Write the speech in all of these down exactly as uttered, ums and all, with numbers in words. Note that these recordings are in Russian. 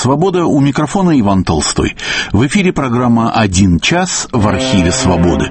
«Свобода», у микрофона Иван Толстой. В эфире программа «Один час» в архиве «Свободы».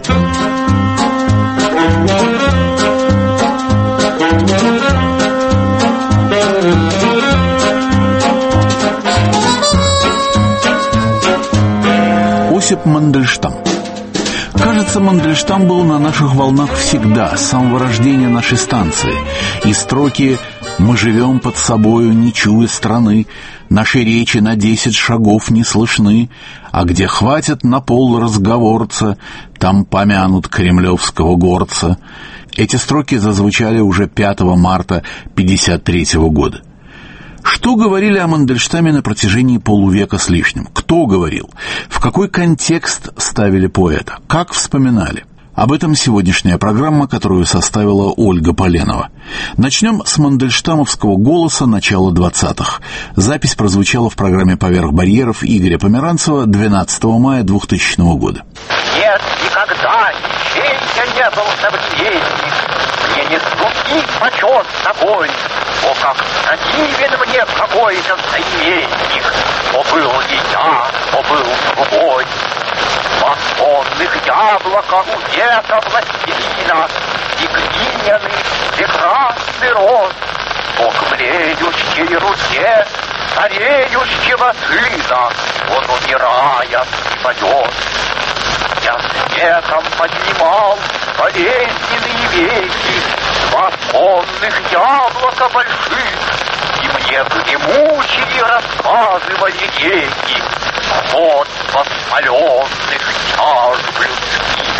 Осип Мандельштам. Кажется, Мандельштам был на наших волнах всегда, с самого рождения нашей станции. И строки «Мы живем под собою, не чуя страны, наши речи на десять шагов не слышны, а где хватит на пол разговорца, там помянут кремлевского горца». Эти строки зазвучали уже пятого марта пятьдесят третьего года. Что говорили о Мандельштаме на протяжении полувека с лишним? Кто говорил? В какой контекст ставили поэта? Как вспоминали? Об этом сегодняшняя программа, которую составила Ольга Поленова. Начнем с мандельштамовского голоса начала двадцатых. Запись прозвучала в программе «Поверх барьеров» Игоря Померанцева двенадцатого мая двухтысячного года. Нет, никогда ничей я не был современник, мне не ступить почет с тобой. О, как противен мне какой-то соименник, о, был ли я, о, был другой. Два сонных яблока у века властелина и глиняный прекрасный рост, о, к млеющей руке стареющего сына он, умирая, поет. Я с веком поднимал болезненные веки, два сонных яблока больших, и мне гремучие рассказывали реки, ход воспаленных чаш блюдских.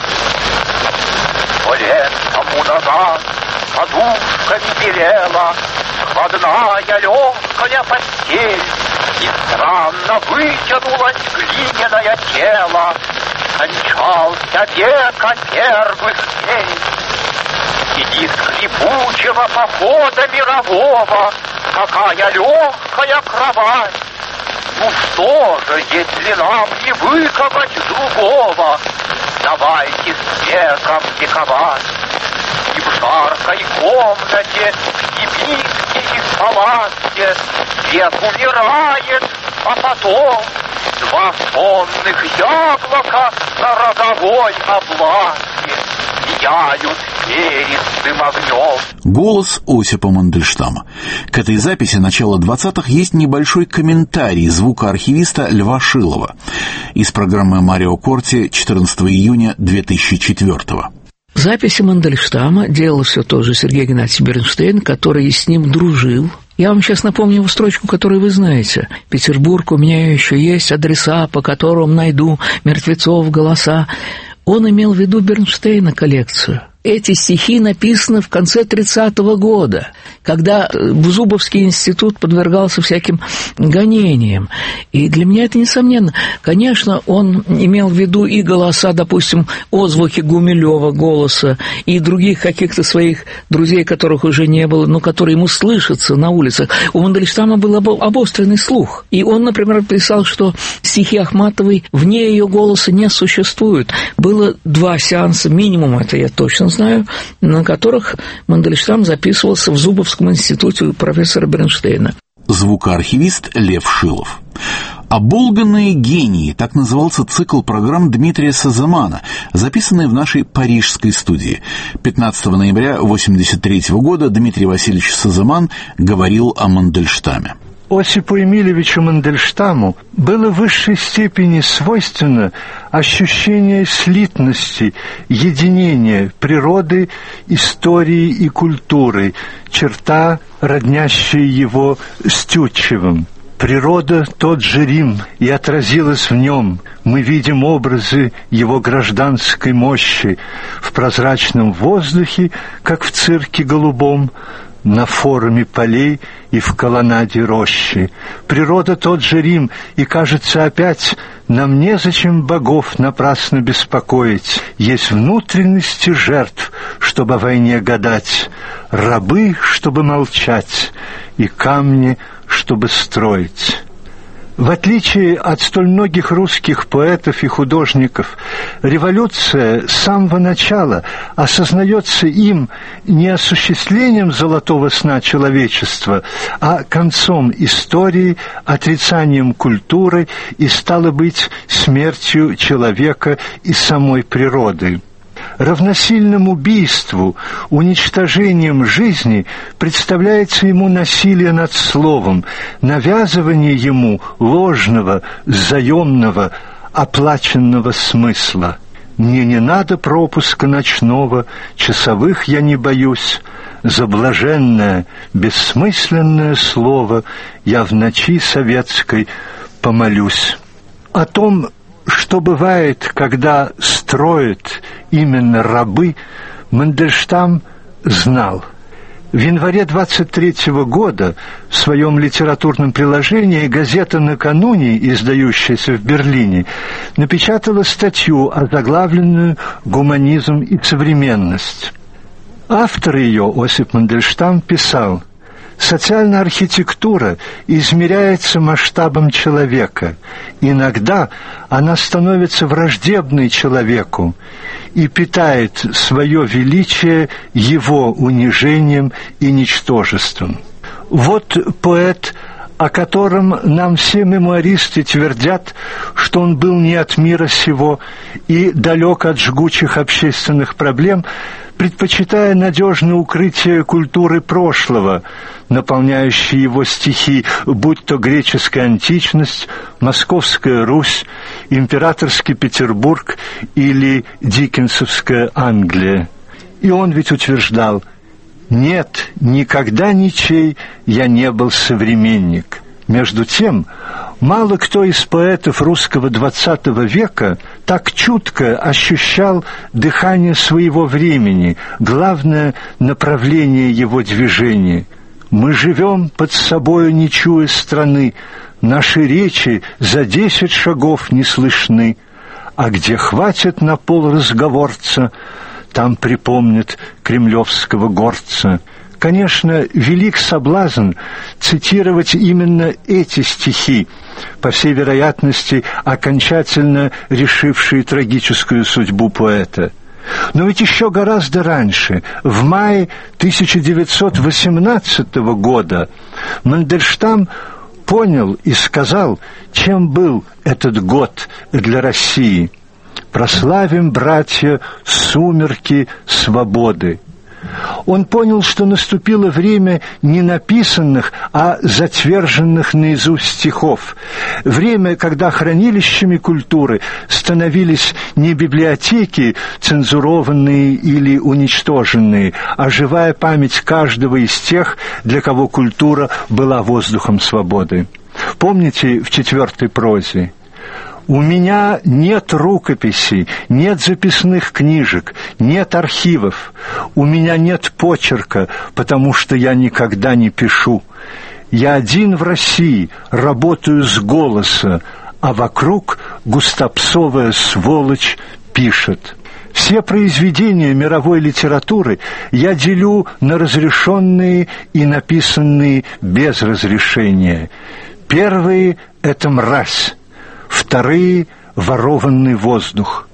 Сто лет тому назад подушками белела складная легкая постель, и странно вытянулось глиняное тело, кончался века первых дней. И из скрипучего похода мирового какая легкая кровать. Ну что же, если нам не выкопать другого, давайте с веком вековать. И в жаркой комнате, в кибитке и в палатке век умирает, а потом два сонных яблока на роговой облаке сияют перистым огнем. Голос Осипа Мандельштама. К этой записи начала двадцатых есть небольшой комментарий звукоархивиста Льва Шилова из программы «Марио Корти» четырнадцатого июня две тысячи четвёртого. Записи Мандельштама делал все тот же Сергей Геннадьевич Бернштейн, который с ним дружил. Я вам сейчас напомню его строчку, которую вы знаете. «Петербург, у меня еще есть адреса, по которым найду мертвецов голоса». Он имел в виду Бернштейна коллекцию. Эти стихи написаны в конце тридцатого года, когда Зубовский институт подвергался всяким гонениям. И для меня это несомненно. Конечно, он имел в виду и голоса, допустим, отзвуки Гумилёва голоса, и других каких-то своих друзей, которых уже не было, но которые ему слышатся на улицах. У Мандельштама был обостренный слух. И он, например, писал, что стихи Ахматовой вне ее голоса не существуют. Было два сеанса, минимум, это я точно знаю, на которых Мандельштам записывался в Зубовском институте у профессора Бернштейна. Звукоархивист Лев Шилов. «Оболганные гении» — так назывался цикл программ Дмитрия Сазамана, записанный в нашей парижской студии. пятнадцатого ноября тысяча девятьсот восемьдесят третьего года Дмитрий Васильевич Сазаман говорил о Мандельштаме. Осипу Эмильевичу Мандельштаму было в высшей степени свойственно ощущение слитности, единения природы, истории и культуры, черта, роднящая его с Тютчевым. Природа — тот же Рим, и отразилась в нем. Мы видим образы его гражданской мощи в прозрачном воздухе, как в цирке голубом, на форуме полей и в колоннаде рощи. Природа — тот же Рим, и, кажется, опять нам незачем богов напрасно беспокоить. Есть внутренности жертв, чтобы о войне гадать, рабы, чтобы молчать, и камни, чтобы строить. В отличие от столь многих русских поэтов и художников, революция с самого начала осознается им не осуществлением золотого сна человечества, а концом истории, отрицанием культуры и, стало быть, смертью человека и самой природы. Равносильным убийству, уничтожением жизни представляется ему насилие над словом, навязывание ему ложного, заемного, оплаченного смысла. «Мне не надо пропуска ночного, часовых я не боюсь, за блаженное, бессмысленное слово я в ночи советской помолюсь». О том, что бывает, когда строят именно рабы, Мандельштам знал. В январе двадцать третьего года в своем литературном приложении газета «Накануне», издающаяся в Берлине, напечатала статью, озаглавленную «Гуманизм и современность». Автор ее, Осип Мандельштам, писал: «Социальная архитектура измеряется масштабом человека. Иногда она становится враждебной человеку и питает свое величие его унижением и ничтожеством». Вот поэт, о котором нам все мемуаристы твердят, что он был не от мира сего и далек от жгучих общественных проблем, предпочитая надежное укрытие культуры прошлого, наполняющие его стихи, будь то греческая античность, Московская Русь, императорский Петербург или диккенсовская Англия. И он ведь утверждал: «Нет, никогда ничей я не был современник». Между тем, мало кто из поэтов русского двадцатого века так чутко ощущал дыхание своего времени, главное направление его движения. «Мы живем под собою, не чуя страны, наши речи за десять шагов не слышны, а где хватит на пол разговорца, там припомнят кремлевского горца». Конечно, велик соблазн цитировать именно эти стихи, по всей вероятности, окончательно решившие трагическую судьбу поэта. Но ведь еще гораздо раньше, в мае тысяча девятьсот восемнадцатого года, Мандельштам понял и сказал, чем был этот год для России. «Прославим, братья, сумерки свободы». Он понял, что наступило время не написанных, а затверженных наизусть стихов. Время, когда хранилищами культуры становились не библиотеки, цензурованные или уничтоженные, а живая память каждого из тех, для кого культура была воздухом свободы. Помните в четвертой прозе? «У меня нет рукописей, нет записных книжек, нет архивов. У меня нет почерка, потому что я никогда не пишу. Я один в России, работаю с голоса, а вокруг густопсовая сволочь пишет». Все произведения мировой литературы я делю на разрешенные и написанные без разрешения. Первые — это мразь. Вторые — ворованный воздух.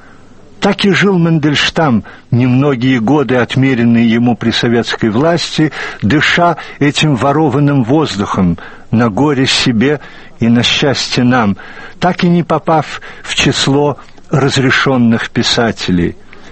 Так и жил Мандельштам, немногие годы отмеренные ему при советской власти, дыша этим ворованным воздухом, на горе себе и на счастье нам, так и не попав в число разрешенных писателей.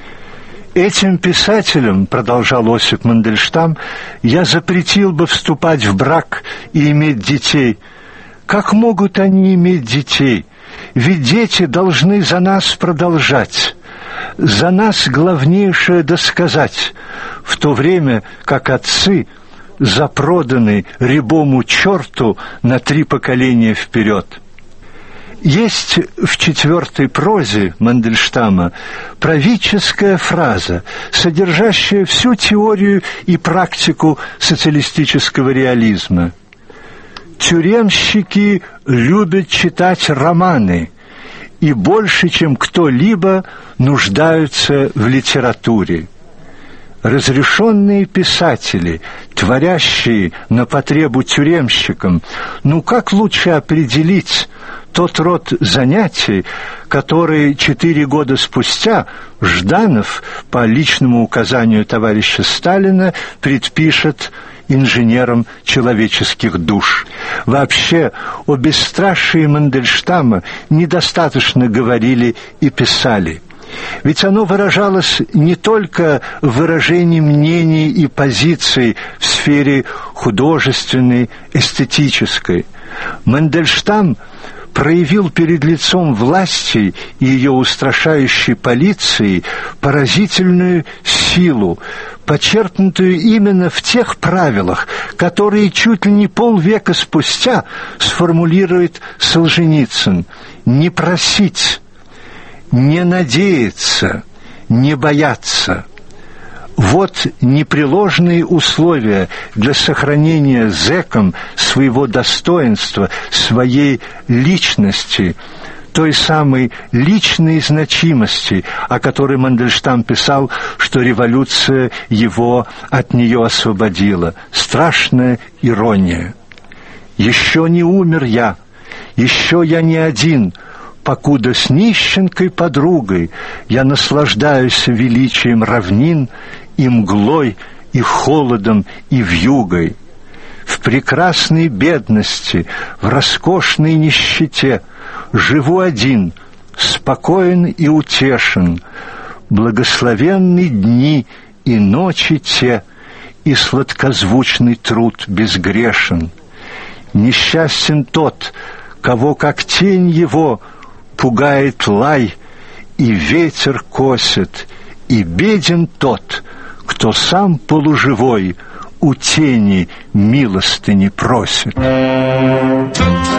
«Этим писателям, — продолжал Осип Мандельштам, — я запретил бы вступать в брак и иметь детей. Как могут они иметь детей? Ведь дети должны за нас продолжать. За нас главнейшее досказать, в то время как отцы запроданы рябому черту на три поколения вперед». Есть в четвертой прозе Мандельштама правительская фраза, содержащая всю теорию и практику социалистического реализма. «Тюремщики любят читать романы и больше, чем кто-либо, нуждаются в литературе. разрешенные писатели, творящие на потребу тюремщикам, ну как лучше определить тот род занятий, который четыре года спустя Жданов по личному указанию товарища Сталина предпишет инженерам человеческих душ. Вообще, о бесстрашии Мандельштама недостаточно говорили и писали. Ведь оно выражалось не только в выражении мнений и позиций в сфере художественной, эстетической. Мандельштам проявил перед лицом власти и ее устрашающей полиции поразительную силу, почерпнутую именно в тех правилах, которые чуть ли не полвека спустя сформулирует Солженицын: не просить, не надеяться, не бояться. Вот непреложные условия для сохранения зэком своего достоинства, своей личности, той самой личной значимости, о которой Мандельштам писал, что революция его от нее освободила. Страшная ирония. «Еще не умер я, еще я не один, покуда с нищенкой подругой я наслаждаюсь величием равнин и мглой, и холодом, и вьюгой. В прекрасной бедности, в роскошной нищете живу один, спокоен и утешен. Благословенны дни и ночи те, и сладкозвучный труд безгрешен. Несчастен тот, кого, как тень его, пугает лай, и ветер косит, и беден тот, кто сам полуживой у тени милостыни просит». На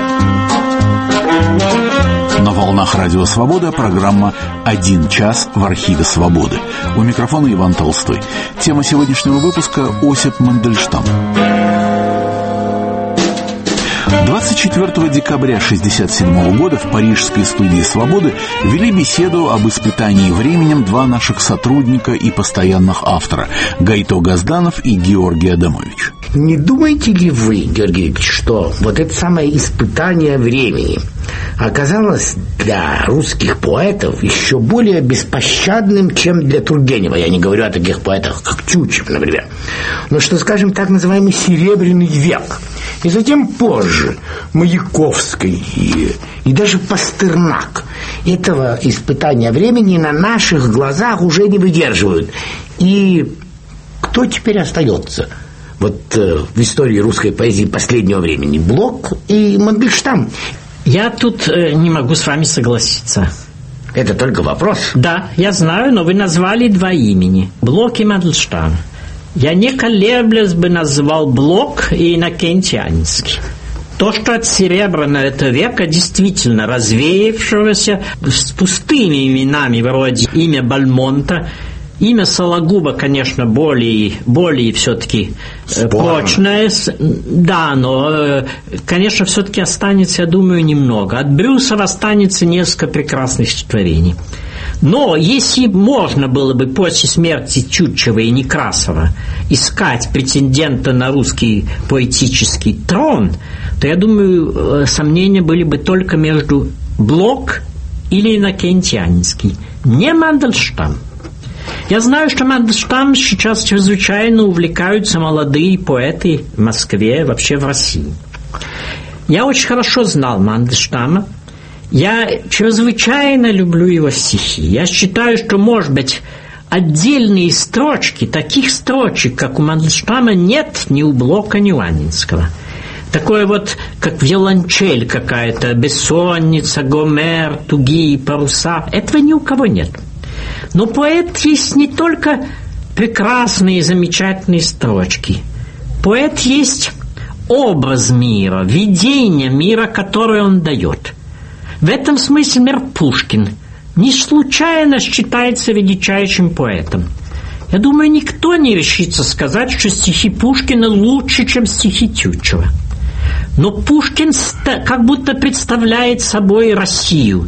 волнах Радио Свобода программа «Один час в архиве Свободы». У микрофона Иван Толстой. Тема сегодняшнего выпуска – Осип Мандельштам. двадцать четвёртого декабря тысяча девятьсот шестьдесят седьмого года в парижской студии «Свободы» вели беседу об испытании временем два наших сотрудника и постоянных автора – Гайто Газданов и Георгий Адамович. Не думаете ли вы, Георгий Викторович, что вот это самое испытание времени оказалось для русских поэтов еще более беспощадным, чем для Тургенева? Я не говорю о таких поэтах, как Тютчев, например. Но что, скажем, так называемый «Серебряный век». И затем позже Маяковский и, и даже Пастернак этого испытания времени на наших глазах уже не выдерживают. И кто теперь остается вот э, в истории русской поэзии последнего времени? Блок и Мандельштам. Я тут э, не могу с вами согласиться. Это только вопрос. Да, я знаю, но вы назвали два имени. Блок и Мандельштам. Я не колеблясь бы назвал Блок и Иннокентианский. То, что от Серебряного века действительно развеявшегося с пустыми именами, вроде имя Бальмонта, имя Сологуба, конечно, более, более все-таки Спорно. прочное. Да, но, конечно, все-таки останется, я думаю, немного. От Брюсова останется несколько прекрасных стихотворений. Но если можно было бы после смерти Тютчева и Некрасова искать претендента на русский поэтический трон, то, я думаю, сомнения были бы только между Блок или Иннокентианский, не Мандельштам. Я знаю, что Мандельштам сейчас чрезвычайно увлекаются молодые поэты в Москве, вообще в России. Я очень хорошо знал Мандельштама. Я чрезвычайно люблю его стихи. Я считаю, что, может быть, отдельные строчки, таких строчек, как у Мандельштама, нет ни у Блока, ни у Анинского. Такое вот, как виолончель какая-то, бессонница, Гомер, тугие паруса. Этого ни у кого нет. Но поэт есть не только прекрасные, замечательные строчки. Поэт есть образ мира, видение мира, который он дает. В этом смысле, например, Пушкин не случайно считается величайшим поэтом. Я думаю, никто не решится сказать, что стихи Пушкина лучше, чем стихи Тютчева. Но Пушкин как будто представляет собой Россию.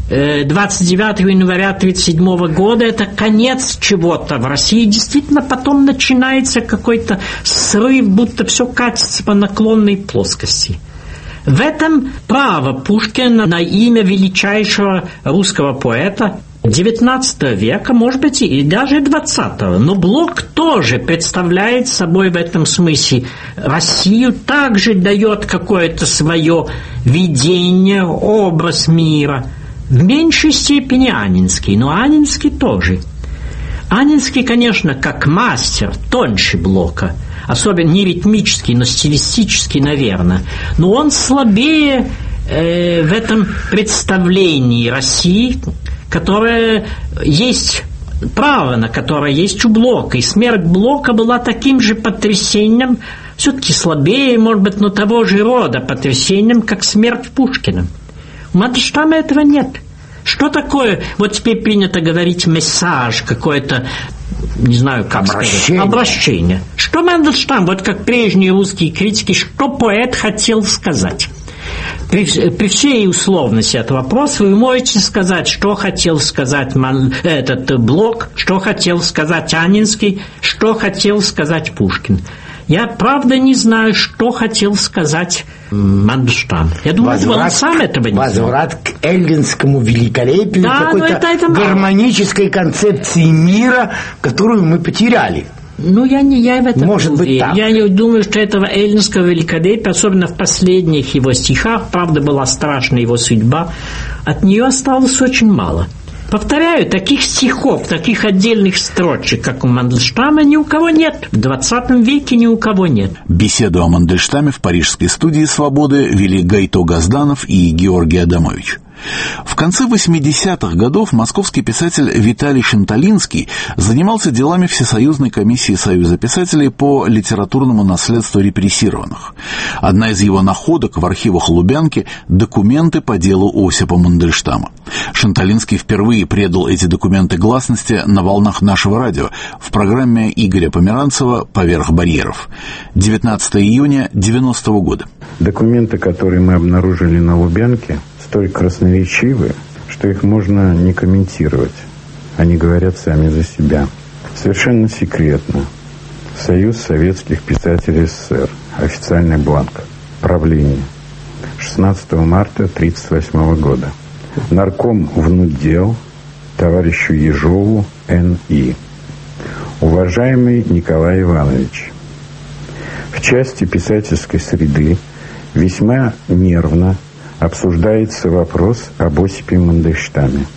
двадцать девятого января тысяча девятьсот тридцать седьмого года это конец чего-то. В России действительно потом начинается какой-то срыв, будто все катится по наклонной плоскости. В этом право Пушкина на имя величайшего русского поэта девятнадцатого века, может быть, и даже двадцатого. Но Блок тоже представляет собой в этом смысле Россию, также дает какое-то свое видение, образ мира. В меньшей степени Анинский, но Анинский тоже. Анинский, конечно, как мастер, тоньше Блока, особенно не ритмический, но стилистический, наверное. Но он слабее э, в этом представлении России, которое есть право, на которое есть у Блока. И смерть Блока была таким же потрясением, все-таки слабее, может быть, но того же рода потрясением, как смерть Пушкина. У Мандельштама этого нет. Что такое, вот теперь принято говорить мессаж, какое-то, не знаю, как обращение. сказать, обращение. Что Мандельштам, вот как прежние русские критики, что поэт хотел сказать? При, при всей условности этого вопроса вы можете сказать, что хотел сказать Ман, этот Блок, что хотел сказать Анинский, что хотел сказать Пушкин. Я, правда, не знаю, что хотел сказать Мандельштам. Я думаю, возврат, он сам этого не знал. Возврат к эллинскому великолепию, да, какой-то это, это гармонической концепции мира, которую мы потеряли. Ну, я не я в этом Может быть, так. Я не думаю, что этого эллинского великолепия, особенно в последних его стихах, правда, была страшна его судьба, от нее осталось очень мало. Повторяю, таких стихов, таких отдельных строчек, как у Мандельштама, ни у кого нет. В двадцатом веке ни у кого нет. Беседу о Мандельштаме в парижской студии «Свободы» вели Гайто Газданов и Георгий Адамович. В конце восьмидесятых годов московский писатель Виталий Шанталинский занимался делами Всесоюзной комиссии Союза писателей по литературному наследству репрессированных. Одна из его находок в архивах Лубянки – документы по делу Осипа Мандельштама. Шанталинский впервые предал эти документы гласности на волнах нашего радио в программе Игоря Померанцева «Поверх барьеров». девятнадцатого июня девяностого года. Документы, которые мы обнаружили на Лубянке, столь красноречивы, что их можно не комментировать. Они говорят сами за себя. Совершенно секретно. Союз советских писателей СССР. Официальный бланк. Правление. шестнадцатого марта тысяча девятьсот тридцать восьмого года. Нарком внутдел товарищу Ежову Эн И Уважаемый Николай Иванович, в части писательской среды весьма нервно обсуждается вопрос об Осипе Мандельштаме.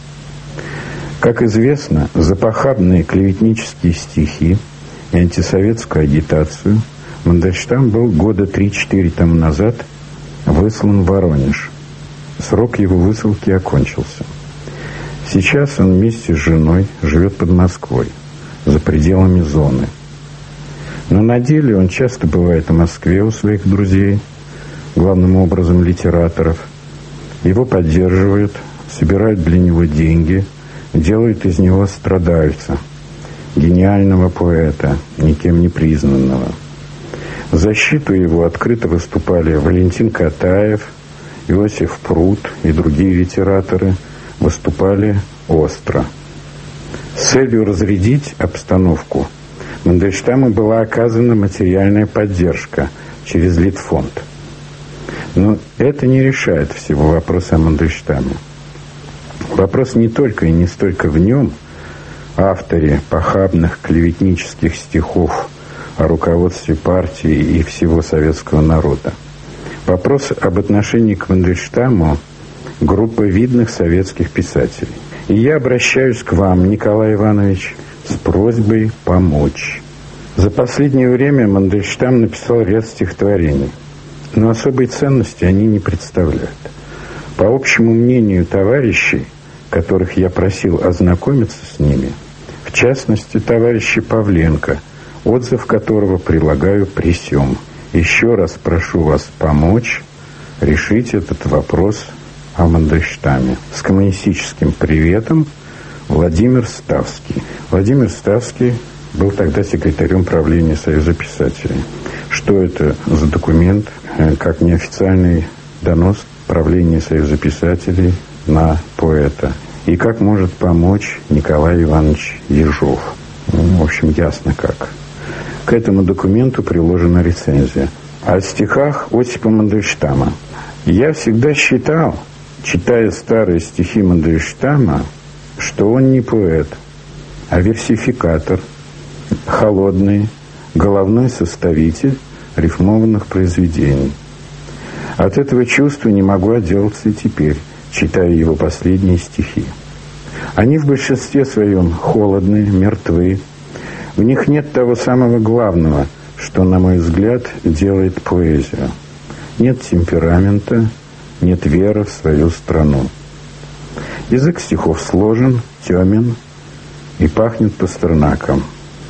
Как известно, за похабные клеветнические стихи и антисоветскую агитацию Мандельштам был года три-четыре тому назад выслан в Воронеж. Срок его высылки окончился. Сейчас он вместе с женой живет под Москвой, за пределами зоны. Но на деле он часто бывает в Москве у своих друзей, главным образом литераторов. Его поддерживают, собирают для него деньги, делают из него страдальца, гениального поэта, никем не признанного. В защиту его открыто выступали Валентин Катаев, Иосиф Прут и другие литераторы, выступали остро. С целью разрядить обстановку Мандельштаму была оказана материальная поддержка через Литфонд. Но это не решает всего вопроса о Мандельштаме. Вопрос не только и не столько в нем, авторе похабных клеветнических стихов о руководстве партии и всего советского народа. Вопрос об отношении к Мандельштаму группы видных советских писателей. И я обращаюсь к вам, Николай Иванович, с просьбой помочь. За последнее время Мандельштам написал ряд стихотворений, но особой ценности они не представляют. По общему мнению товарищей, которых я просил ознакомиться с ними, в частности, товарища Павленко, отзыв которого прилагаю при сём. Еще раз прошу вас помочь решить этот вопрос о Мандельштаме. С коммунистическим приветом, Владимир Ставский. Владимир Ставский был тогда секретарем правления Союза писателей. Что это за документ? Как неофициальный донос правления Союза писателей на поэта и как может помочь Николай Иванович Ежов. Ну, в общем, ясно как. К этому документу приложена рецензия. О стихах Осипа Мандельштама. Я всегда считал, читая старые стихи Мандельштама, что он не поэт, а версификатор, холодный, головной составитель рифмованных произведений. От этого чувства не могу отделаться и теперь, читая его последние стихи. Они в большинстве своем холодные, мертвы. В них нет того самого главного, что, на мой взгляд, делает поэзию. Нет темперамента, нет веры в свою страну. Язык стихов сложен, темен и пахнет Пастернаком.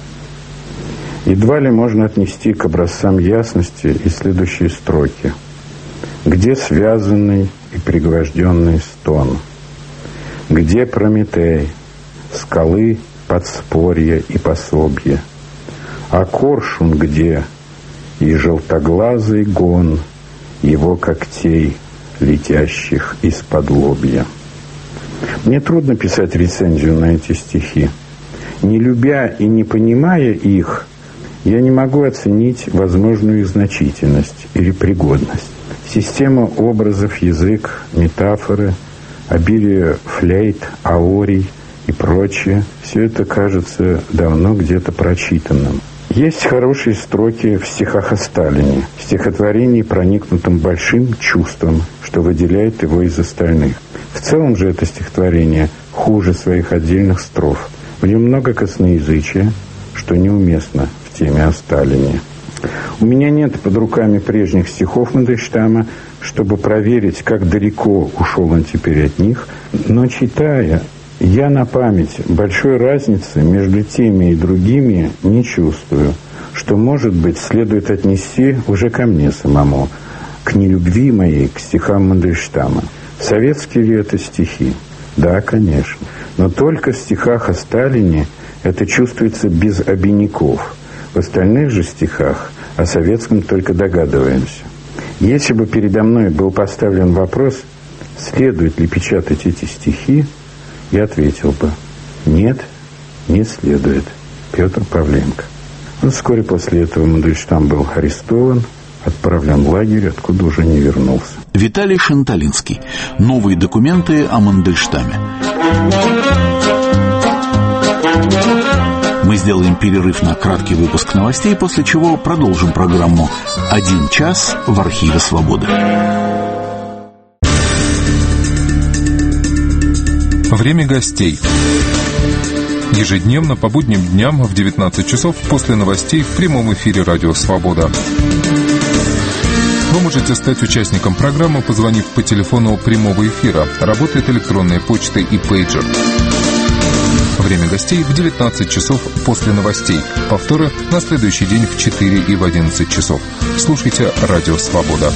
Едва ли можно отнести к образцам ясности и следующие строки. Где связанный и пригвожденный стон? Где Прометей, скалы, подспорья и пособье? А коршун где? И желтоглазый гон его когтей, летящих из-под лобья. Мне трудно писать рецензию на эти стихи. Не любя и не понимая их, я не могу оценить возможную их значительность или пригодность. Система образов, язык, метафоры, обилие флейт, аорий и прочее – все это кажется давно где-то прочитанным. Есть хорошие строки в стихах о Сталине, в стихотворении, проникнутом большим чувством, что выделяет его из остальных. В целом же это стихотворение хуже своих отдельных строф. В нем много косноязычия, что неуместно в теме о Сталине. У меня нет под руками прежних стихов Мандельштама, чтобы проверить, как далеко ушел он теперь от них, но читая, я на память большой разницы между теми и другими не чувствую, что, может быть, следует отнести уже ко мне самому, к нелюбви моей к стихам Мандельштама. Советские ли это стихи? Да, конечно. Но только в стихах о Сталине это чувствуется без обиняков. В остальных же стихах о советском только догадываемся. Если бы передо мной был поставлен вопрос, следует ли печатать эти стихи, я ответил бы: нет, не следует. Петр Павленко. Но вскоре после этого Мандельштам был арестован, отправлен в лагерь, откуда уже не вернулся. Виталий Шанталинский. Новые документы о Мандельштаме. Мы сделаем перерыв на краткий выпуск новостей, после чего продолжим программу «Один час» в архиве «Свободы». Время гостей. Ежедневно по будним дням в девятнадцать часов после новостей в прямом эфире «Радио Свобода». Вы можете стать участником программы, позвонив по телефону прямого эфира. Работает электронная почта и пейджер. Время гостей в девятнадцать часов после новостей. Повторы на следующий день в четыре и в одиннадцать часов. Слушайте «Радио Свобода».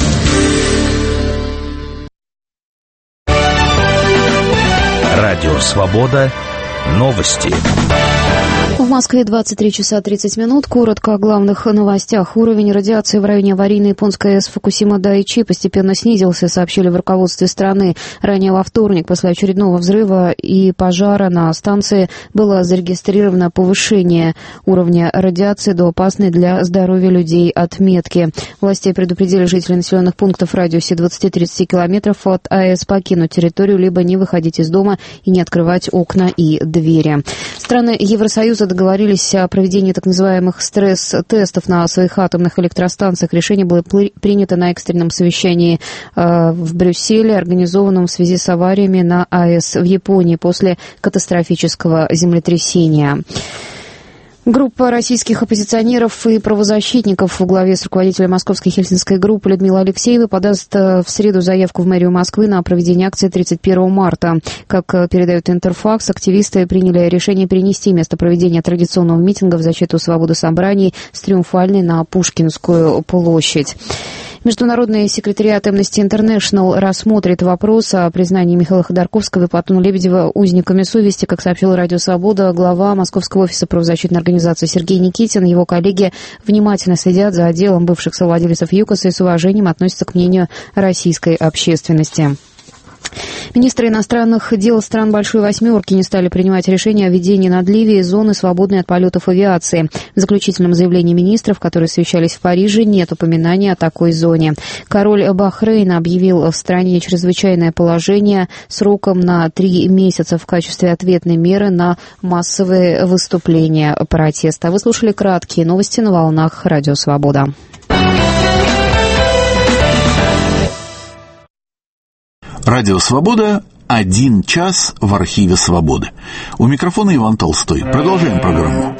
Радио «Свобода». Новости. В Москве двадцать три часа тридцать минут. Коротко о главных новостях. Уровень радиации в районе аварийной японской АЭС Фукусима-Дайичи постепенно снизился, сообщили в руководстве страны. Ранее во вторник, после очередного взрыва и пожара на станции, было зарегистрировано повышение уровня радиации до опасной для здоровья людей отметки. Власти предупредили жителей населенных пунктов в радиусе двадцати-тридцати километров от АЭС покинуть территорию, либо не выходить из дома и не открывать окна и двери. Страны Евросоюза договорились о проведении так называемых стресс-тестов на своих атомных электростанциях. Решение было принято на экстренном совещании э, в Брюсселе, организованном в связи с авариями на АЭС в Японии после катастрофического землетрясения. Группа российских оппозиционеров и правозащитников во главе с руководителем московской хельсинской группы Людмилой Алексеевой подаст в среду заявку в мэрию Москвы на проведение акции тридцать первого марта. Как передает Интерфакс, активисты приняли решение перенести место проведения традиционного митинга в защиту свободы собраний с Триумфальной на Пушкинскую площадь. Международный секретариат Amnesty International рассмотрит вопрос о признании Михаила Ходорковского и Платона Лебедева узниками совести. Как сообщил Радио Свобода, глава Московского офиса правозащитной организации Сергей Никитин, его коллеги внимательно следят за делом бывших совладельцев ЮКОСа и с уважением относятся к мнению российской общественности. Министры иностранных дел стран Большой Восьмерки не стали принимать решение о введении над Ливией зоны, свободной от полетов авиации. В заключительном заявлении министров, которые совещались в Париже, нет упоминания о такой зоне. Король Бахрейна объявил в стране чрезвычайное положение сроком на три месяца в качестве ответной меры на массовые выступления протеста. Вы слушали краткие новости на волнах Радио Свобода. Радио «Свобода». Один час в архиве «Свободы». У микрофона Иван Толстой. Продолжаем программу.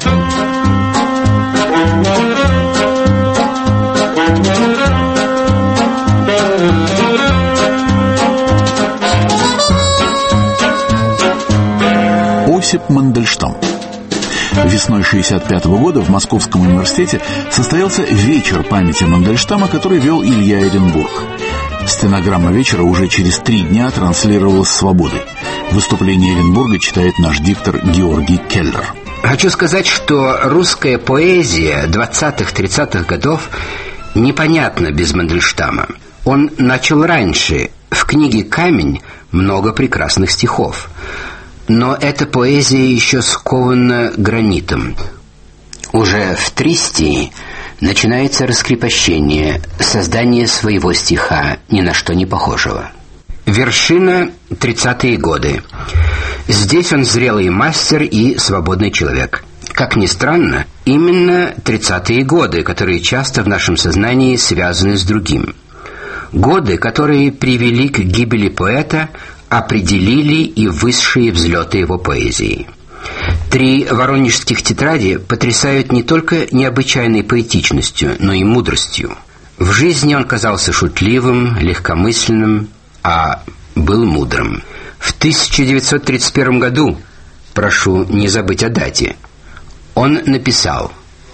Осип Мандельштам. Весной шестьдесят пятого года в Московском университете состоялся вечер памяти Мандельштама, который вел Илья Эренбург. Стенограмма вечера уже через три дня транслировалась «Свободой». Выступление Эренбурга читает наш диктор Георгий Келлер. Хочу сказать, что русская поэзия двадцатых-тридцатых годов непонятна без Мандельштама. Он начал раньше. В книге «Камень» много прекрасных стихов. Но эта поэзия еще скована гранитом. Уже в Тристии начинается раскрепощение, создание своего стиха, ни на что не похожего. Вершина — тридцатые годы. Здесь он зрелый мастер и свободный человек. Как ни странно, именно тридцатые годы, которые часто в нашем сознании связаны с другим. Годы, которые привели к гибели поэта, определили и высшие взлеты его поэзии. Три воронежских тетради потрясают не только необычайной поэтичностью, но и мудростью. В жизни он казался шутливым, легкомысленным, а был мудрым. В тысяча девятьсот тридцать первом году, прошу не забыть о дате, он написал: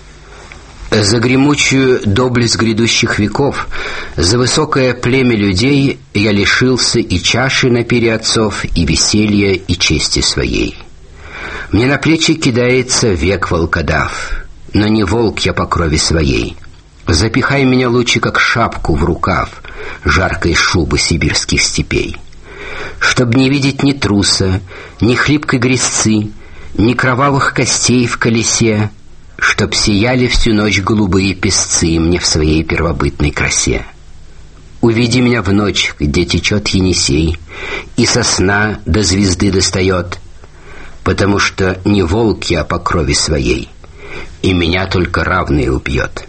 «За гремучую доблесть грядущих веков, за высокое племя людей я лишился и чаши на пире отцов, и веселья, и чести своей. Мне на плечи кидается век волкодав, но не волк я по крови своей. Запихай меня лучше, как шапку в рукав жаркой шубы сибирских степей, чтоб не видеть ни труса, ни хлипкой грязцы, ни кровавых костей в колесе, чтоб сияли всю ночь голубые песцы мне в своей первобытной красе. Увиди меня в ночь, где течет Енисей, и сосна до звезды достает, потому что не волк я по крови своей, и меня только равный убьет».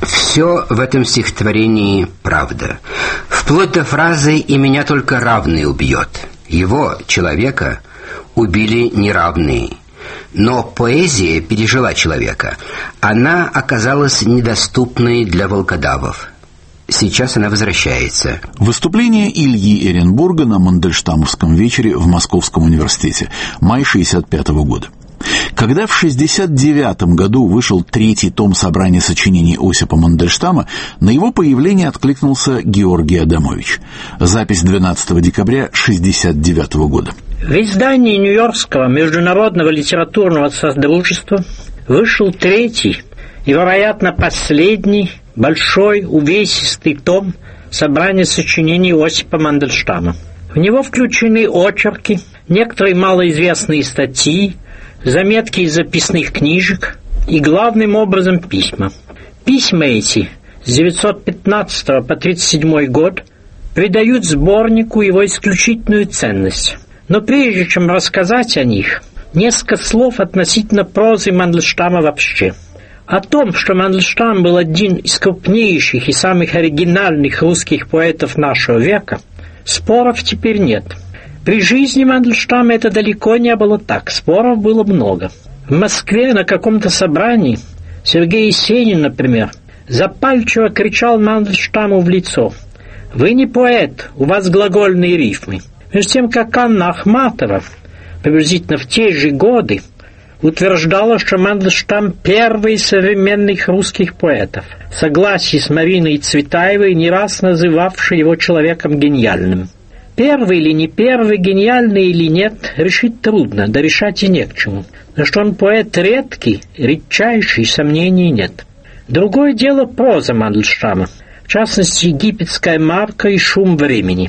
Все в этом стихотворении правда, вплоть до фразы «и меня только равный убьет». Его, человека, убили неравные. Но поэзия пережила человека. Она оказалась недоступной для волкодавов. Сейчас она возвращается. Выступление Ильи Эренбурга на Мандельштамовском вечере в Московском университете. Май шестьдесят пятого года. Когда в шестьдесят девятом году вышел третий том собрания сочинений Осипа Мандельштама, на его появление откликнулся Георгий Адамович. Запись двенадцатого декабря шестьдесят девятого года. В издании Нью-Йоркского международного литературного содружества вышел третий и, вероятно, последний большой увесистый том собрания сочинений Осипа Мандельштама. В него включены очерки, некоторые малоизвестные статьи, заметки из записных книжек и, главным образом, письма. Письма эти с девятьсот пятнадцатого по тридцать седьмой год придают сборнику его исключительную ценность. Но прежде чем рассказать о них, несколько слов относительно прозы Мандельштама вообще. О том, что Мандельштам был один из крупнейших и самых оригинальных русских поэтов нашего века, споров теперь нет. При жизни Мандельштама это далеко не было так, споров было много. В Москве на каком-то собрании Сергей Есенин, например, запальчиво кричал Мандельштаму в лицо: «Вы не поэт, у вас глагольные рифмы». Между тем, как Анна Ахматова, приблизительно в те же годы, утверждала, что Мандельштам – первый из современных русских поэтов, в согласии с Мариной Цветаевой, не раз называвшей его человеком гениальным. Первый или не первый, гениальный или нет, решить трудно, да решать и не к чему. Но что он поэт редкий, редчайший, сомнений нет. Другое дело проза Мандельштама, в частности, «Египетская марка» и «Шум времени».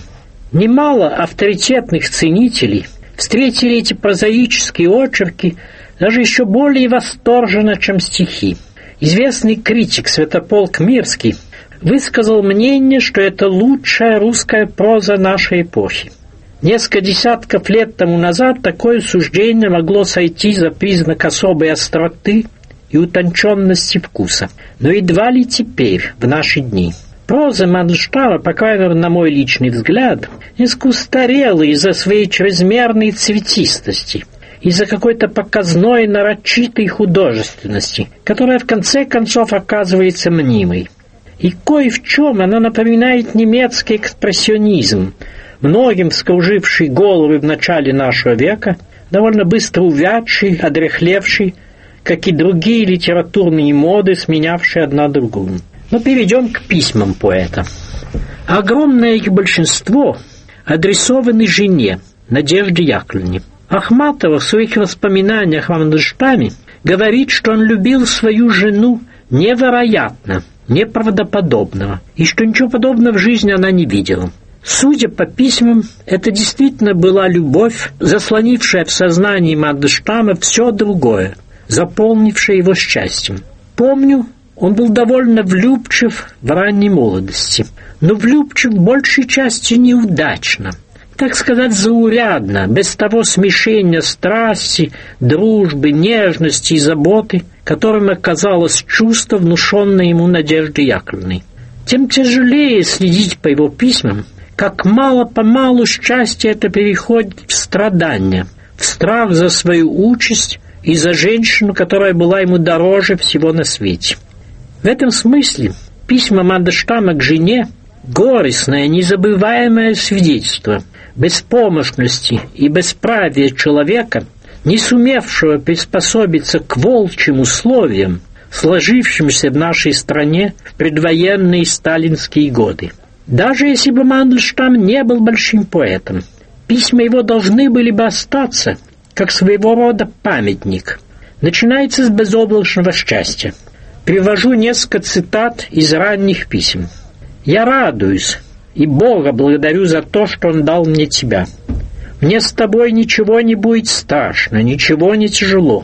Немало авторитетных ценителей встретили эти прозаические очерки даже еще более восторженно, чем стихи. Известный критик Святополк Мирский высказал мнение, что это лучшая русская проза нашей эпохи. Несколько десятков лет тому назад такое суждение могло сойти за признак особой остроты и утонченности вкуса. Но едва ли теперь, в наши дни. Проза Мандельштама, по крайней мере, на мой личный взгляд, несколько устарела из-за своей чрезмерной цветистости, из-за какой-то показной нарочитой художественности, которая в конце концов оказывается мнимой. И кое в чем она напоминает немецкий экспрессионизм, многим вскруживший головы в начале нашего века, довольно быстро увядший, одряхлевший, как и другие литературные моды, сменявшие одна другую. Но перейдем к письмам поэта. Огромное их большинство адресованы жене, Надежде Яковлевне. Ахматова в своих воспоминаниях о Мандельштаме говорит, что он любил свою жену невероятно, неправдоподобного, и что ничего подобного в жизни она не видела. Судя по письмам, это действительно была любовь, заслонившая в сознании Мандельштама все другое, заполнившая его счастьем. Помню, он был довольно влюбчив в ранней молодости, но влюбчив в большей части неудачно, так сказать, заурядно, без того смешения страсти, дружбы, нежности и заботы, которым оказалось чувство, внушенное ему Надеждой Яковлевной. Тем тяжелее следить по его письмам, как мало-помалу счастье это переходит в страдания, в страх за свою участь и за женщину, которая была ему дороже всего на свете. В этом смысле письма Мандельштама к жене – горестное, незабываемое свидетельство беспомощности и бесправия человека, не сумевшего приспособиться к волчьим условиям, сложившимся в нашей стране в предвоенные сталинские годы. Даже если бы Мандельштам не был большим поэтом, письма его должны были бы остаться как своего рода памятник. Начинается с безоблачного счастья. Привожу несколько цитат из ранних писем. «Я радуюсь и Бога благодарю за то, что Он дал мне тебя. Мне с тобой ничего не будет страшно, ничего не тяжело.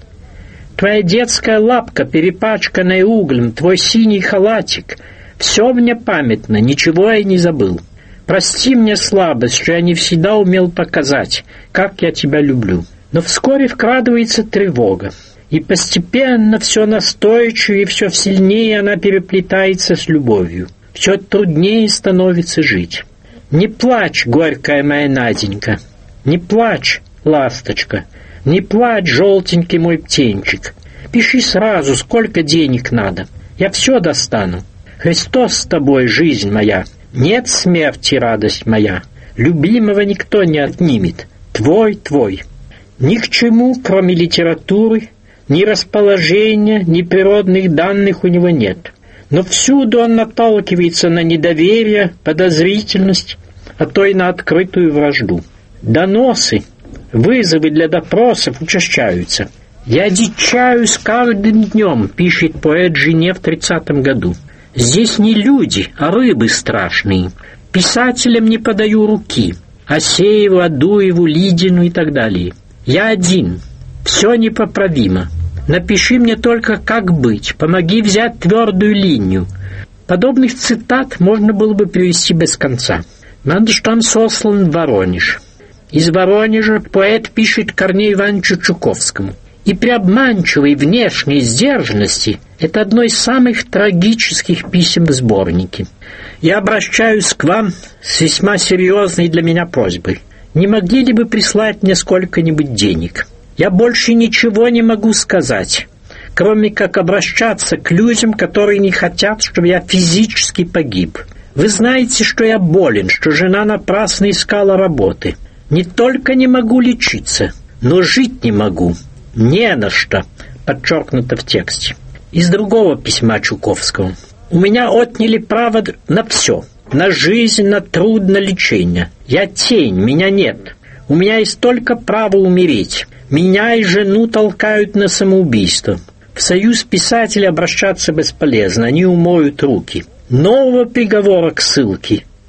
Твоя детская лапка, перепачканная углем, твой синий халатик — все мне памятно, ничего я не забыл. Прости мне слабость, что я не всегда умел показать, как я тебя люблю». Но вскоре вкрадывается тревога, и постепенно все настойчивее и все сильнее она переплетается с любовью. Все труднее становится жить. Не плачь, горькая моя Наденька, не плачь, ласточка, не плачь, желтенький мой птенчик. Пиши сразу, сколько денег надо, я все достану. Христос с тобой, жизнь моя, нет смерти, радость моя, любимого никто не отнимет, твой, твой. Ни к чему, кроме литературы, ни расположения, ни природных данных у него нет. Но всюду он наталкивается на недоверие, подозрительность, а то и на открытую вражду. Доносы, вызовы для допросов учащаются. «Я дичаю с каждым днем», — пишет поэт жене в тридцатом году. «Здесь не люди, а рыбы страшные. Писателям не подаю руки. Асееву, Адуеву, Лидину и так далее. Я один. Все непоправимо. Напиши мне только, как быть. Помоги взять твердую линию». Подобных цитат можно было бы привести без конца. Мандельштам сослан в Воронеж. Из Воронежа поэт пишет Корнею Ивановичу Чуковскому. И при обманчивой внешней сдержанности это одно из самых трагических писем в сборнике. Я обращаюсь к вам с весьма серьезной для меня просьбой. Не могли ли бы прислать мне сколько-нибудь денег? Я больше ничего не могу сказать, кроме как обращаться к людям, которые не хотят, чтобы я физически погиб. Вы знаете, что я болен, что жена напрасно искала работы. Не только не могу лечиться, но жить не могу. Не на что, подчеркнуто в тексте. Из другого письма Чуковского. У меня отняли право на все. На жизнь, на труд, на лечение. Я тень, меня нет. У меня есть только право умереть. Меня и жену толкают на самоубийство. В союз писателей обращаться бесполезно, они умоют руки. Нового приговора к ссылке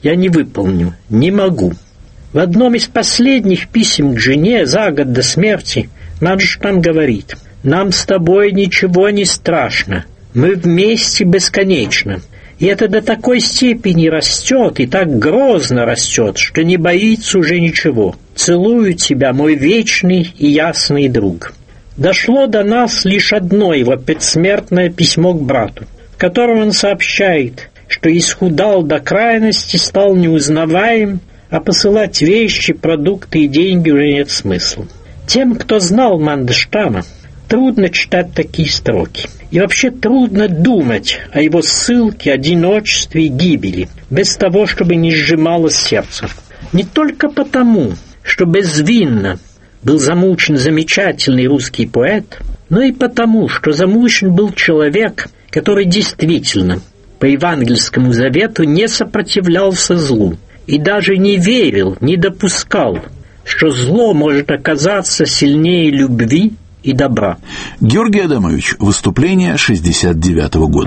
я не выполню, не могу. В одном из последних писем к жене за год до смерти Мандельштам говорит: «Нам с тобой ничего не страшно, мы вместе бесконечно». И это до такой степени растет, и так грозно растет, что не боится уже ничего. Целую тебя, мой вечный и ясный друг. Дошло до нас лишь одно его предсмертное письмо к брату, в котором он сообщает, что исхудал до крайности, стал неузнаваем, а посылать вещи, продукты и деньги уже нет смысла. Тем, кто знал Мандельштама, трудно читать такие строки. И вообще трудно думать о его ссылке, одиночестве и гибели, без того, чтобы не сжималось сердце. Не только потому, что безвинно был замучен замечательный русский поэт, но и потому, что замучен был человек, который действительно по Евангельскому завету не сопротивлялся злу и даже не верил, не допускал, что зло может оказаться сильнее любви и добра. Георгий Адамович. Выступление шестьдесят девятого года.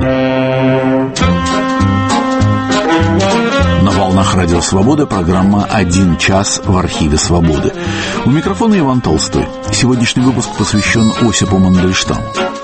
На волнах Радио Свобода программа «Один час в архиве Свободы». У микрофона Иван Толстой. Сегодняшний выпуск посвящен Осипу Мандельштаму.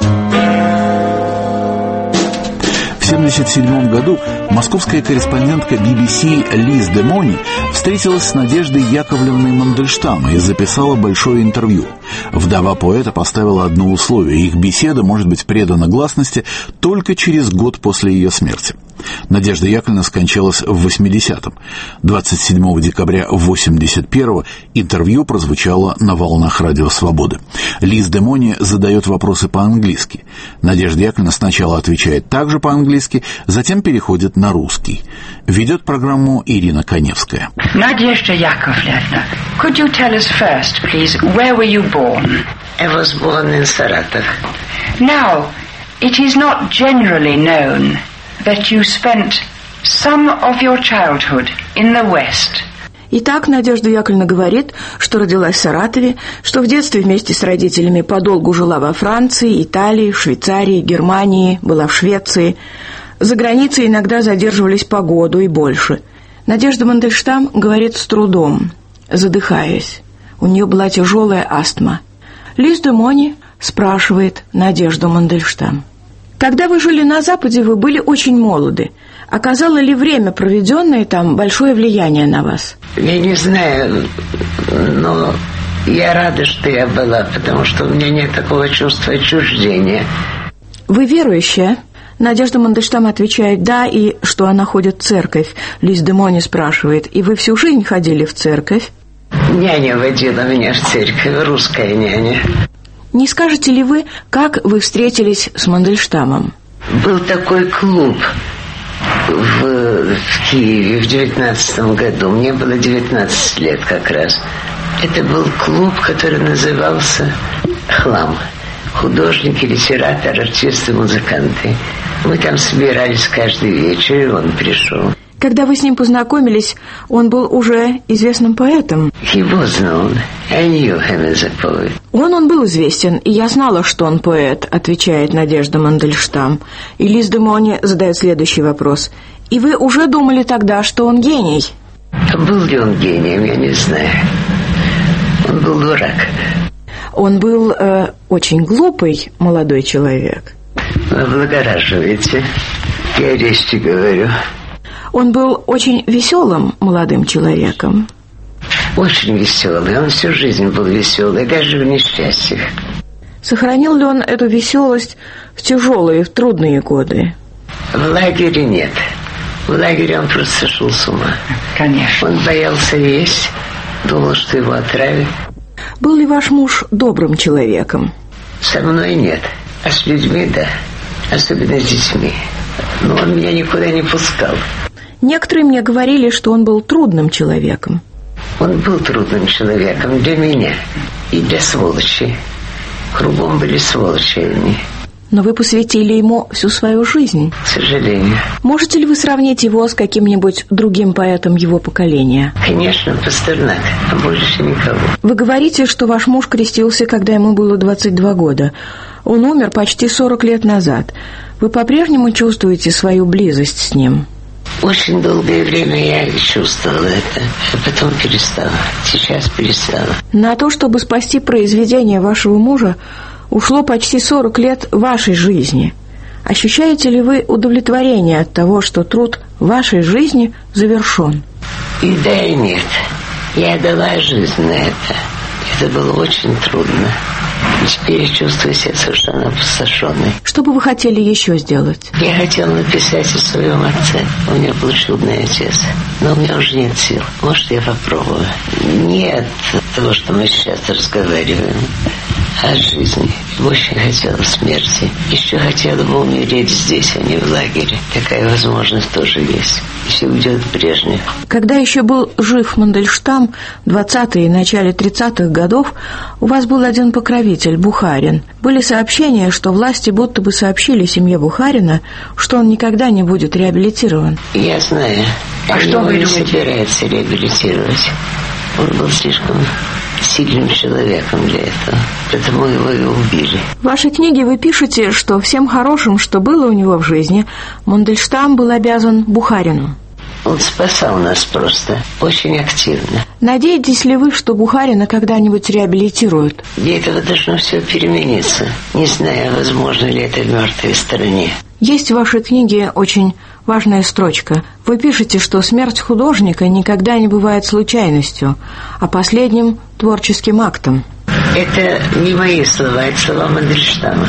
В тысяча девятьсот семьдесят седьмом году московская корреспондентка би би си Лиз де Мони встретилась с Надеждой Яковлевной Мандельштам и записала большое интервью. Вдова поэта поставила одно условие: их беседа может быть предана гласности только через год после ее смерти. Надежда Яковлевна скончалась в восьмидесятом. двадцать седьмого декабря восемьдесят первого интервью прозвучало на волнах Радио Свободы. Лиз де Мони задает вопросы по-английски. Надежда Яковлевна сначала отвечает также по-английски, затем переходит на русский. Ведет программу Ирина Коневская. Надежда Яковлевна, could you tell us first, please, where were you born? I was born in Saratov. Now, it is not generally known that you spent some of your childhood in the West. Итак, Надежда Яковлевна говорит, что родилась в Саратове, что в детстве вместе с родителями подолгу жила во Франции, Италии, Швейцарии, Германии, была в Швеции. За границей иногда задерживались по году и больше. Надежда Мандельштам говорит с трудом, задыхаясь. У нее была тяжелая астма. Лиз де Мони спрашивает Надежду Мандельштам: когда вы жили на Западе, вы были очень молоды. Оказало ли время, проведенное там, большое влияние на вас? Я не знаю, но я рада, что я была, потому что у меня нет такого чувства отчуждения. Вы верующая? Надежда Мандельштам отвечает «да», и что она ходит в церковь. Лиз де Мони спрашивает: и вы всю жизнь ходили в церковь? Няня водила меня в церковь, русская няня. Не скажете ли вы, как вы встретились с Мандельштамом? Был такой клуб в, в Киеве в девятнадцатом году. Мне было девятнадцать лет как раз. Это был клуб, который назывался «Хлам». Художники, литераторы, артисты, музыканты. Мы там собирались каждый вечер, и он пришел. Когда вы с ним познакомились, он был уже известным поэтом. He was known. I knew him as a poet. Он, он был известен, и я знала, что он поэт, отвечает Надежда Мандельштам. И Лиз де Мони задает следующий вопрос: и вы уже думали тогда, что он гений? Был ли он гением, я не знаю. Он был дурак. Он был э, очень глупый молодой человек. Вы облагораживаете. Я резче говорю. Он был очень веселым молодым человеком. Очень веселый. Он всю жизнь был веселый, даже в несчастьях. Сохранил ли он эту веселость в тяжелые, в трудные годы? В лагере нет. В лагере он просто сошел с ума. Конечно. Он боялся есть, думал, что его отравят. Был ли ваш муж добрым человеком? Со мной нет, а с людьми да, особенно с детьми. Но он меня никуда не пускал. Некоторые мне говорили, что он был трудным человеком. Он был трудным человеком для меня и для сволочи. Кругом были сволочи они. Но вы посвятили ему всю свою жизнь. К сожалению. Можете ли вы сравнить его с каким-нибудь другим поэтом его поколения? Конечно, Пастернак, а больше никого. Вы говорите, что ваш муж крестился, когда ему было двадцать два года. Он умер почти сорок лет назад. Вы по-прежнему чувствуете свою близость с ним? Очень долгое время я чувствовала это, а потом перестала. Сейчас перестала. На то, чтобы спасти произведение вашего мужа, ушло почти сорок лет вашей жизни. Ощущаете ли вы удовлетворение от того, что труд вашей жизни завершен? И да, и нет. Я дала жизнь на это. Это было очень трудно. И теперь я чувствую себя совершенно опустошенной. Что бы вы хотели еще сделать? Я хотела написать о своем отце. У меня был чудный отец. Но у меня уже нет сил. Может, я попробую. Нет того, что мы сейчас разговариваем о жизни. Очень хотела смерти. Еще хотела бы умереть здесь, а не в лагере. Такая возможность тоже есть. Если уйдет Брежнев. Когда еще был жив Мандельштам в двадцатые и начале тридцатых годов, у вас был один покровитель, Бухарин. Были сообщения, что власти будто бы сообщили семье Бухарина, что он никогда не будет реабилитирован. Я знаю. А что вы не собирается реабилитировать? Он был слишком сильным человеком для этого, поэтому его и убили. В вашей книге вы пишете, что всем хорошим, что было у него в жизни, Мандельштам был обязан Бухарину. Он спасал нас просто, очень активно. Надеетесь ли вы, что Бухарина когда-нибудь реабилитируют? Для этого должно все перемениться. Не знаю, возможно ли это в мертвой стране. Есть в вашей книге очень важная строчка. Вы пишете, что смерть художника никогда не бывает случайностью, а последним творческим актом. Это не мои слова, это слова Мандельштама.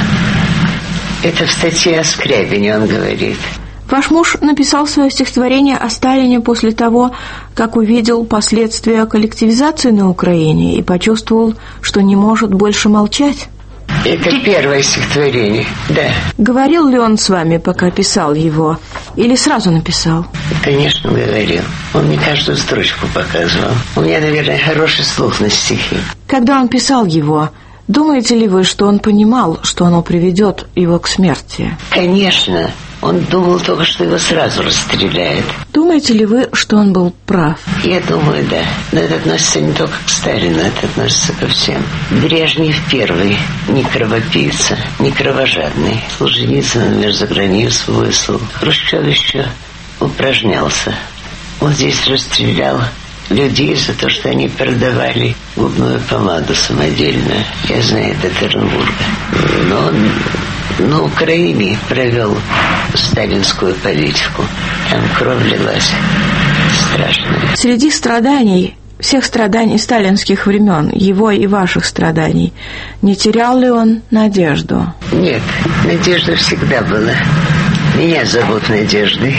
Это в статье о Скрябине он говорит. Ваш муж написал свое стихотворение о Сталине после того, как увидел последствия коллективизации на Украине и почувствовал, что не может больше молчать. Это первое стихотворение, да. Говорил ли он с вами, пока писал его, или сразу написал? Конечно, говорил. Он мне каждую строчку показывал. У меня, наверное, хороший слух на стихи. Когда он писал его, думаете ли вы, что он понимал, что оно приведет его к смерти? Конечно. Он думал только, что его сразу расстреляют. Думаете ли вы, что он был прав? Я думаю, да. Но это относится не только к Сталину, это относится ко всем. Брежнев первый, не кровопийца, не кровожадный. Солженицын, например, за границу выслал. Хрущев еще упражнялся. Он здесь расстрелял людей за то, что они продавали губную помаду самодельную. Я знаю это Петербурга. Но он на Украине провел сталинскую политику. Там кровь лилась страшная. Среди страданий, всех страданий сталинских времен, его и ваших страданий, не терял ли он надежду? Нет, надежда всегда была. Меня зовут Надеждой.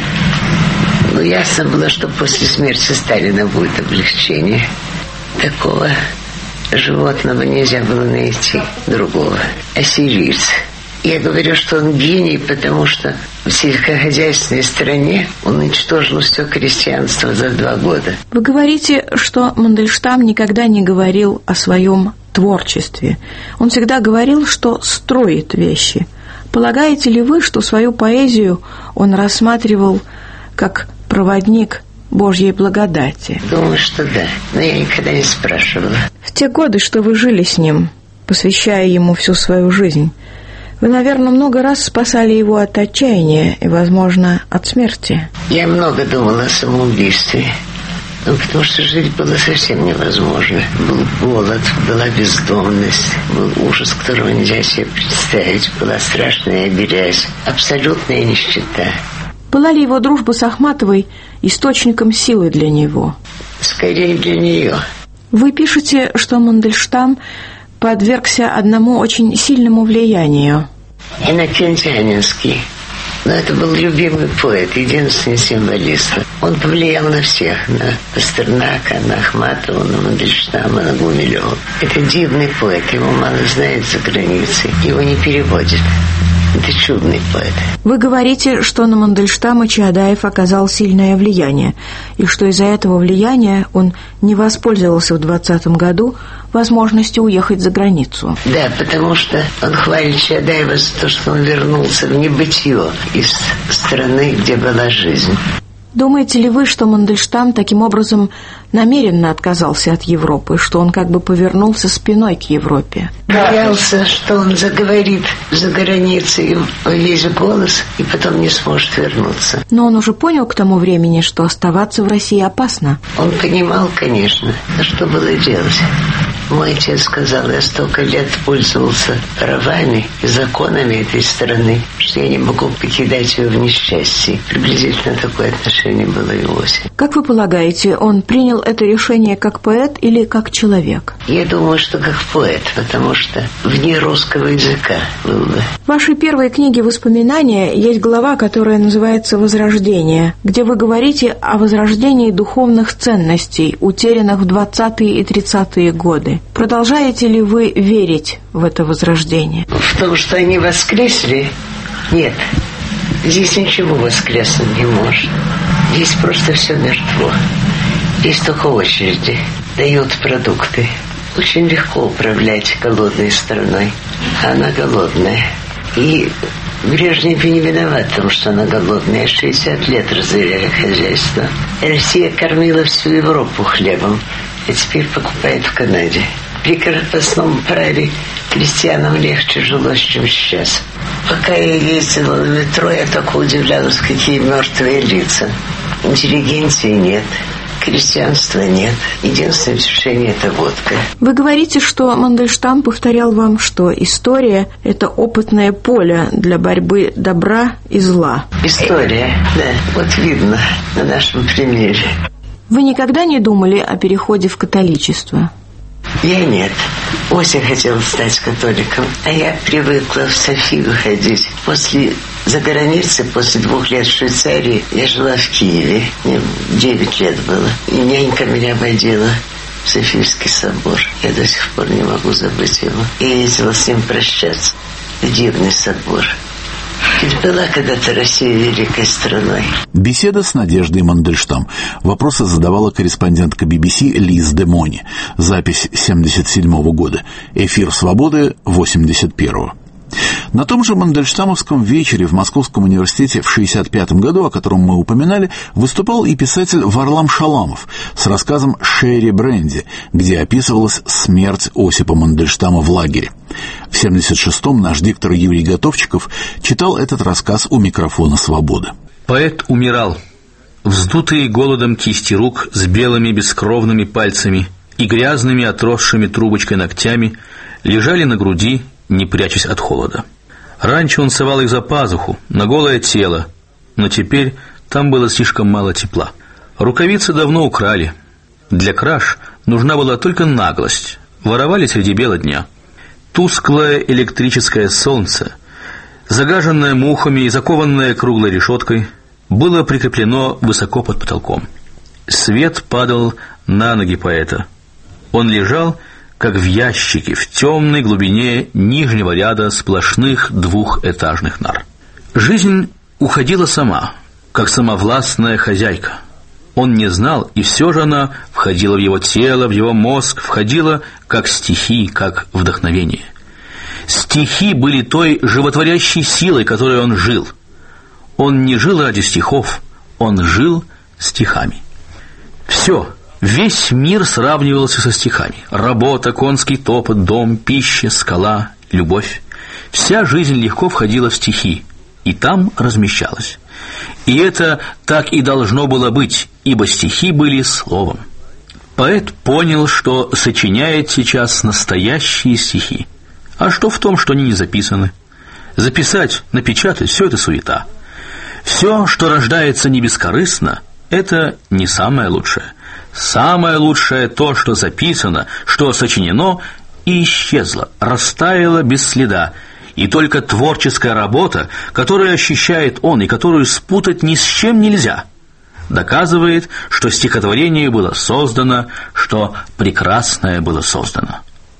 Но ясно было, что после смерти Сталина будет облегчение. Такого животного нельзя было найти, другого. Ассирийц. Я говорю, что он гений, потому что в сельскохозяйственной стране он уничтожил все крестьянство за два года. Вы говорите, что Мандельштам никогда не говорил о своем творчестве. Он всегда говорил, что строит вещи. Полагаете ли вы, что свою поэзию он рассматривал как проводник Божьей благодати? Думаю, что да, но я никогда не спрашивала. В те годы, что вы жили с ним, посвящая ему всю свою жизнь, вы, наверное, много раз спасали его от отчаяния и, возможно, от смерти. Я много думала о самоубийстве, ну, потому что жить было совсем невозможно. Был голод, была бездомность, был ужас, которого нельзя себе представить, была страшная грязь, абсолютная нищета. Была ли его дружба с Ахматовой источником силы для него? Скорее для нее. Вы пишете, что Мандельштам подвергся одному очень сильному влиянию. Иннокентианинский. Но это был любимый поэт, единственный символист. Он повлиял на всех, на Пастернака, на Ахматову, на Мандельштама, на Гумилева. Это дивный поэт, его мало знают за границей, его не переводят. Это чудный поэт. Вы говорите, что на Мандельштама Чаадаев оказал сильное влияние, и что из-за этого влияния он не воспользовался в двадцатом году возможностью уехать за границу. Да, потому что он хвалит Чаадаева за то, что он вернулся в небытие из страны, где была жизнь. Думаете ли вы, что Мандельштам таким образом намеренно отказался от Европы, что он как бы повернулся спиной к Европе? Боялся, что он заговорит за границей весь голос и потом не сможет вернуться. Но он уже понял к тому времени, что оставаться в России опасно. Он понимал, конечно, а что было делать? Мой отец сказал, я столько лет пользовался правами и законами этой страны, что я не могу покидать ее в несчастье. Приблизительно такое отношение было и Иосиф. Как вы полагаете, он принял это решение как поэт или как человек? Я думаю, что как поэт, потому что вне русского языка был бы. В вашей первой книге «Воспоминания» есть глава, которая называется «Возрождение», где вы говорите о возрождении духовных ценностей, утерянных в двадцатые и тридцатые годы. Продолжаете ли вы верить в это возрождение? В том, что они воскресли? Нет. Здесь ничего воскреснуть не может. Здесь просто все мертво. Здесь только очереди. Дают продукты. Очень легко управлять голодной страной. А она голодная. И Брежнев не виноват в том, что она голодная. шестьдесят лет разоряли хозяйство. Россия кормила всю Европу хлебом, а теперь покупает в Канаде. При крепостном праве крестьянам легче жилось, чем сейчас. Пока я ездила на метро, я только удивлялась, какие мертвые лица. Интеллигенции нет, крестьянства нет. Единственное утешение – это водка. Вы говорите, что Мандельштам повторял вам, что история – это опытное поле для борьбы добра и зла. История, да, вот видно на нашем примере. Вы никогда не думали о переходе в католичество? Я нет. Ося хотела стать католиком, а я привыкла в Софию ходить. После за границей, после двух лет в Швейцарии, я жила в Киеве. Мне девять лет было. И нянька меня водила в Софийский собор. Я до сих пор не могу забыть его. Я ездила с ним прощаться. Дивный собор. Ведь была когда-то Россия великой страной. Беседа с Надеждой Мандельштам. Вопросы задавала корреспондентка би би си Лиз де Мони. Запись семьдесят седьмого года. Эфир «Свободы» восемьдесят первого. На том же Мандельштамовском вечере в Московском университете в шестьдесят пятом году, о котором мы упоминали, выступал и писатель Варлам Шаламов с рассказом «Шерри Бренди», где описывалась смерть Осипа Мандельштама в лагере. В семьдесят шестом наш диктор Юрий Готовчиков читал этот рассказ у микрофона «Свободы». Поэт умирал. Вздутые голодом кисти рук с белыми бескровными пальцами и грязными отросшими трубочкой ногтями лежали на груди, не прячась от холода. Раньше он совал их за пазуху, на голое тело, но теперь там было слишком мало тепла. Рукавицы давно украли. Для краж нужна была только наглость. Воровали среди бела дня. Тусклое электрическое солнце, загаженное мухами и закованное круглой решеткой, было прикреплено высоко под потолком. Свет падал на ноги поэта. Он лежал, как в ящике, в темной глубине нижнего ряда сплошных двухэтажных нар. Жизнь уходила сама, как самовластная хозяйка. Он не знал, и все же она входила в его тело, в его мозг, входила как стихи, как вдохновение. Стихи были той животворящей силой, которой он жил. Он не жил ради стихов, он жил стихами. Все. Весь мир сравнивался со стихами. Работа, конский топот, дом, пища, скала, любовь. Вся жизнь легко входила в стихи, и там размещалась. И это так и должно было быть, ибо стихи были словом. Поэт понял, что сочиняет сейчас настоящие стихи. А что в том, что они не записаны? Записать, напечатать – все это суета. Все, что рождается не бескорыстно, это не самое лучшее. Самое лучшее то, что записано, что сочинено и исчезло, растаяло без следа. И только творческая работа, которую ощущает он и которую спутать ни с чем нельзя, доказывает, что стихотворение было создано, что прекрасное было создано.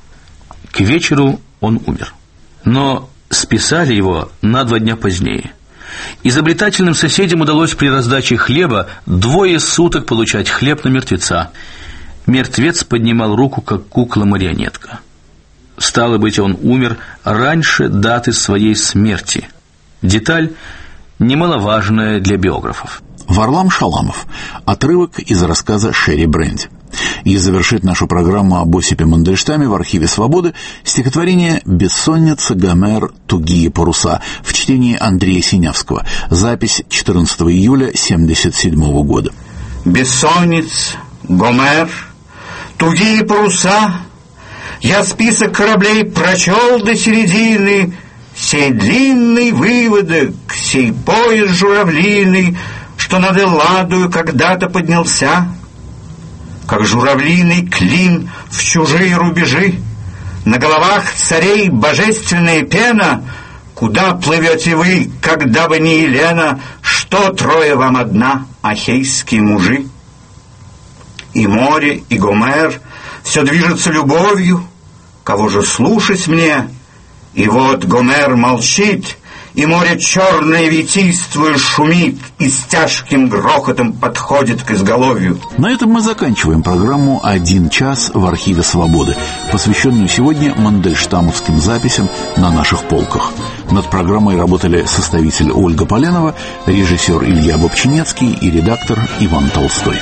К вечеру он умер. Но списали его на два дня позднее. Изобретательным соседям удалось при раздаче хлеба двое суток получать хлеб на мертвеца. Мертвец поднимал руку, как кукла-марионетка. Стало быть, он умер раньше даты своей смерти. Деталь немаловажная для биографов. Варлам Шаламов. Отрывок из рассказа Шерри Бренди. И завершит нашу программу об Осипе Мандельштаме в архиве «Свободы» стихотворение «Бессонница, Гомер, тугие паруса» в чтении Андрея Синявского. Запись четырнадцатого июля семьдесят седьмого года. Бессонница, Гомер, тугие паруса. Я список кораблей прочел до середины, сей длинный выводок, сей поезд журавлиный, что над Элладою когда-то поднялся, как журавлиный клин в чужие рубежи. На головах царей божественная пена. Куда плывете вы, когда бы не Елена? Что трое вам одна, ахейские мужи? И море, и Гомер все движется любовью. Кого же слушать мне? И вот Гомер молчит, и море черное ветийствуя шумит и с тяжким грохотом подходит к изголовью. На этом мы заканчиваем программу «Один час в архиве «Свободы», посвященную сегодня мандельштамовским записям на наших полках. Над программой работали составитель Ольга Поленова, режиссер Илья Бобчинецкий и редактор Иван Толстой.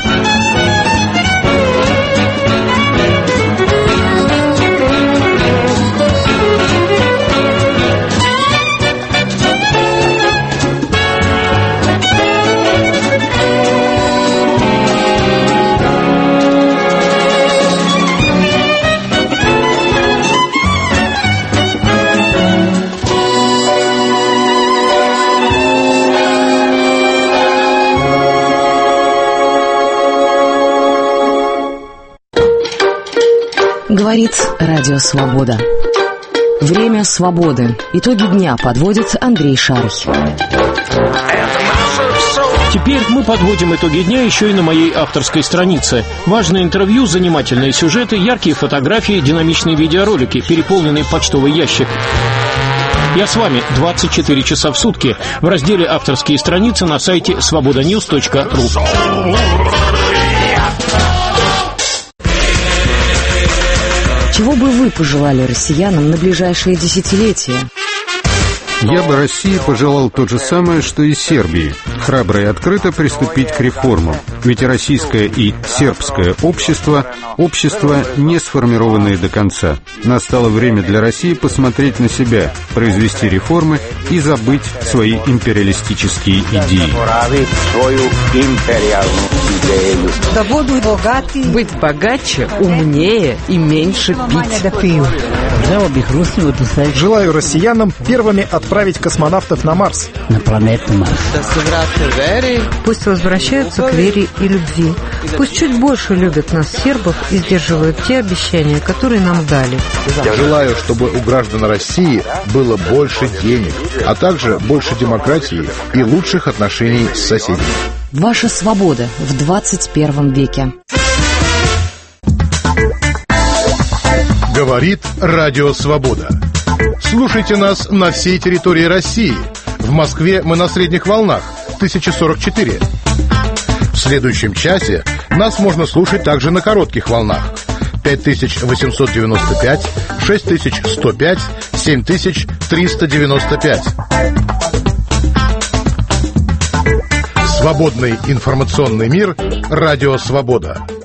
Говорит Радио Свобода. Время свободы. Итоги дня подводит Андрей Шарый. Теперь мы подводим итоги дня еще и на моей авторской странице. Важные интервью, занимательные сюжеты, яркие фотографии, динамичные видеоролики, переполненный почтовый ящик. Я с вами двадцать четыре часа в сутки в разделе «Авторские страницы» на сайте свобода ньюс точка ру. Чего бы вы пожелали россиянам на ближайшие десятилетия? Я бы России пожелал то же самое, что и Сербии. Храбро и открыто приступить к реформам. Ведь российское и сербское общество – общества, не сформированные до конца. Настало время для России посмотреть на себя, произвести реформы и забыть свои империалистические идеи. Быть богаче, умнее и меньше пить. Желаю россиянам первыми отправить космонавтов на Марс. На планету Марс. Пусть возвращаются к вере и любви. Пусть чуть больше любят нас, сербов, и сдерживают те обещания, которые нам дали. Я желаю, чтобы у граждан России было больше денег, а также больше демократии и лучших отношений с соседями. Ваша свобода в двадцать первом веке. Говорит Радио Свобода. Слушайте нас на всей территории России. В Москве мы на средних волнах тысяча сорок четыре. В следующем часе нас можно слушать также на коротких волнах пять тысяч восемьсот девяносто пять, шесть тысяч сто пять, семь тысяч триста девяносто пять. Свободный информационный мир. Радио Свобода.